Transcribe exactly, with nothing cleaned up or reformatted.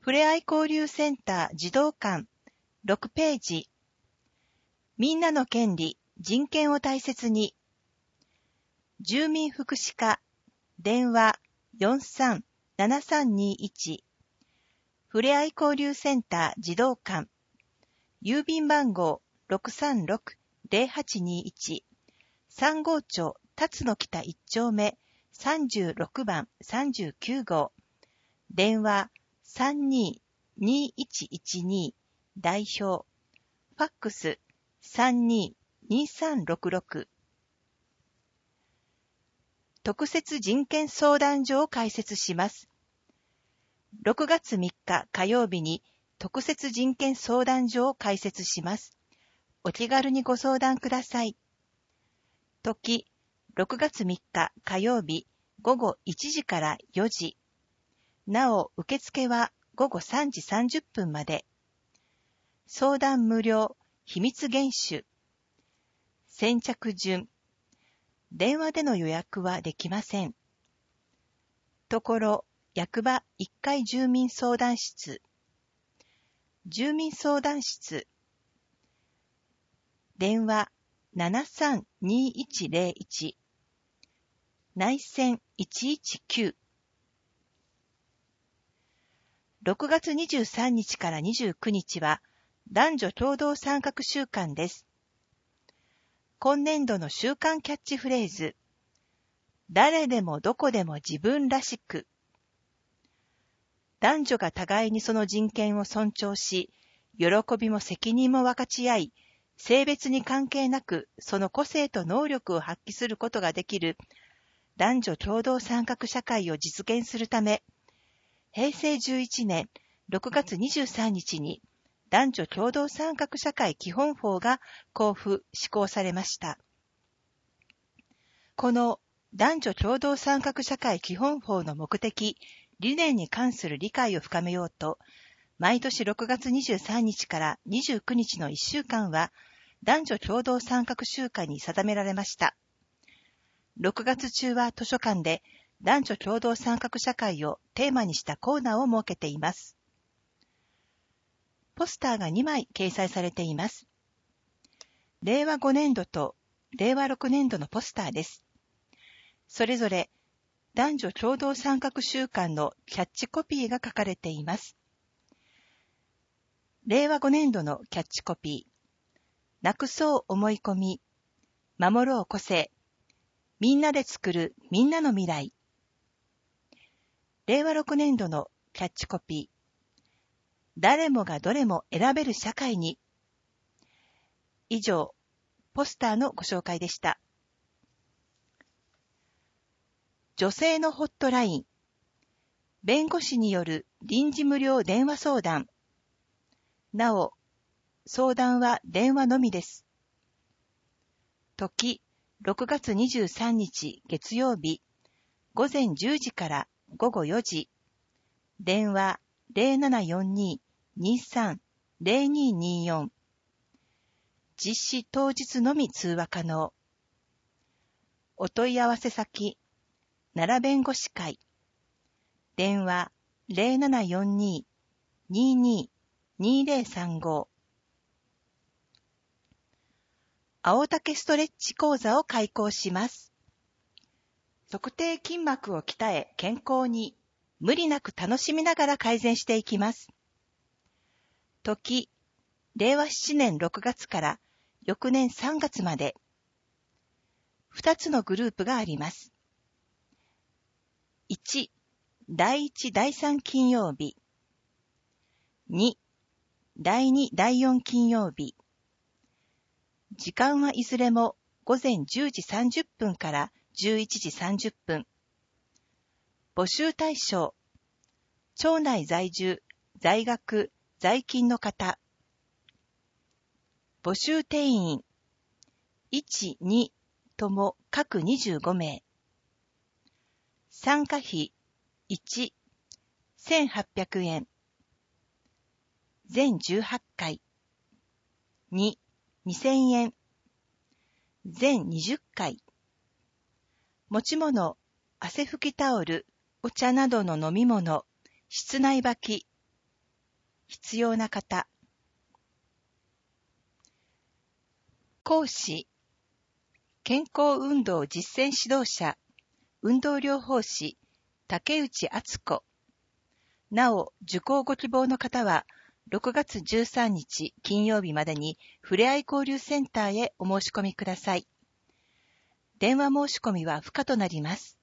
ふれあい交流センター児童館ろくページ。みんなの権利、人権を大切に。住民福祉課、電話 よんさんななさんにいち。ふれあい交流センター児童館。郵便番号 ろくさんろくぜろはちにいち。さん号町辰野北いち丁目さんじゅうろくばんさんじゅうきゅう号。電話 さんにーにーいちいちに。代表。ファックス さんにーにーさんろくろく。特設人権相談所を開設します。ろくがつみっか火曜日に特設人権相談所を開設します。お気軽にご相談ください。時、ろくがつみっか火曜日ごごいちじからよじ。なお、受付はごごさんじさんじゅっぷんまで。相談無料、秘密厳守。先着順。電話での予約はできません。ところ、役場いっかい住民相談室。住民相談室。電話 ななさんにいちぜろいち。内線いちいちきゅう。ろくがつにじゅうさんにちからにじゅうくにちは男女共同参画週間です。今年度の週間キャッチフレーズ。誰でもどこでも自分らしく。男女が互いにその人権を尊重し、喜びも責任も分かち合い、性別に関係なくその個性と能力を発揮することができる男女共同参画社会を実現するため、へいせいじゅういちねんろくがつにじゅうさんにちに男女共同参画社会基本法が公布・施行されました。この男女共同参画社会基本法の目的、理念に関する理解を深めようと、毎年ろくがつにじゅうさんにちからにじゅうくにちのいっしゅうかんは男女共同参画週間に定められました。ろくがつ中は図書館で男女共同参画社会をテーマにしたコーナーを設けています。ポスターがにまい掲載されています。れいわごねんどとれいわろくねんどのポスターです。それぞれ男女共同参画週間のキャッチコピーが書かれています。れいわごねんどのキャッチコピー。なくそう思い込み、守ろう個性、みんなで作るみんなの未来。れいわろくねんどのキャッチコピー。誰もがどれも選べる社会に。以上、ポスターのご紹介でした。女性のホットライン。弁護士による臨時無料電話相談。なお、相談は電話のみです。時、ろくがつにじゅうさんにち月曜日、ごぜんじゅうじからごごよじ。電話 ゼロななよんにーにーさんゼロにーにーよん。実施当日のみ通話可能。お問い合わせ先、奈良弁護士会。電話 ゼロななよんにーにーにーにーゼロさんご。青竹ストレッチ講座を開講します。測定筋膜を鍛え健康に、無理なく楽しみながら改善していきます。時、れいわななねんろくがつから翌年さんがつまで。ふたつのグループがあります。いち、だいいちだいさん金曜日。に、だいにだいよん金曜日。時間はいずれもごぜんじゅうじさんじゅっぷんからじゅういちじさんじゅっぷん。募集対象、町内在住、在学、在勤の方。募集定員、いち、にとも各にじゅうごめい。参加費、いち、せんはっぴゃくえん。全じゅうはちかい。に、にせんえん。全にじゅっかい。持ち物、汗拭きタオル、お茶などの飲み物、室内履き、 必要な方。講師、健康運動実践指導者、運動療法士、竹内敦子。なお、受講ご希望の方は、ろくがつじゅうさんにち金曜日までにふれあい交流センターへお申し込みください。電話申し込みは不可となります。